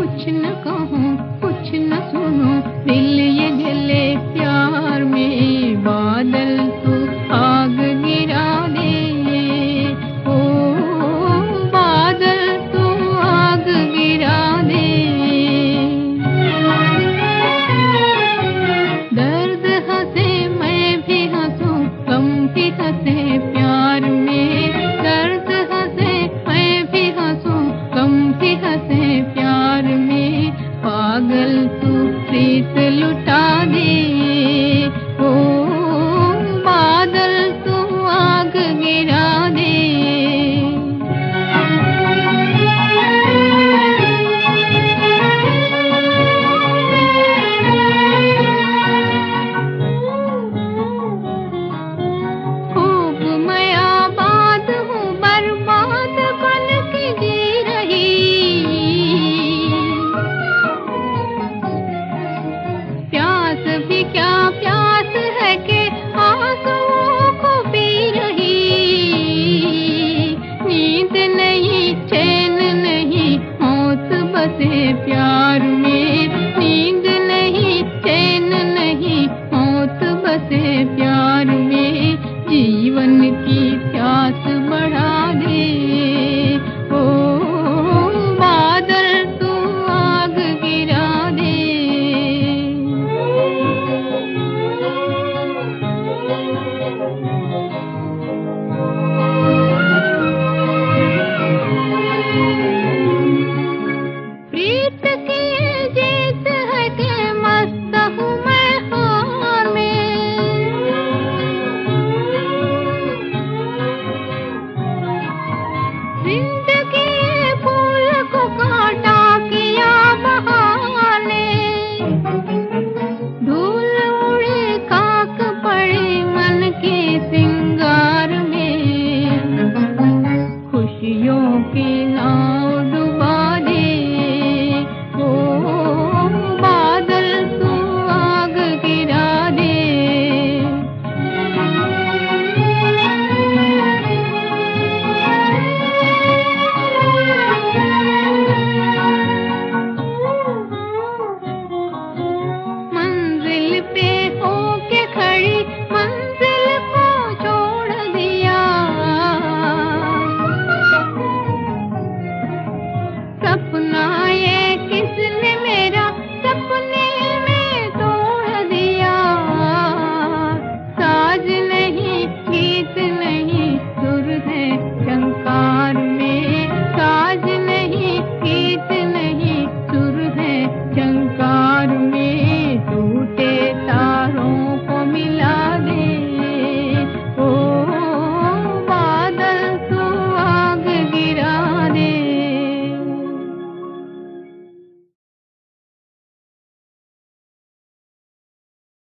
कुछ न कहूँ कुछ न सुनूं, दिल ये जले प्यार में। बादल तू आग गिरा दे, ओ बादल तू आग गिरा दे। दर्द हंसे मैं भी हंसूं, गम भी हंसे प्यार में। दर्द हंसे मैं भी हंसूं, गम भी हंसे प्यार में। पागल तू प्रीत लुटा दे, ओ बादल तू आग गिरा दे। खूब मैं आबाद हूँ, बर्बाद बन के जी रही। प्यास भी क्या प्यास है कि आंसुओं को पी रही। नींद नहीं चैन नहीं, मौत बसे प्यार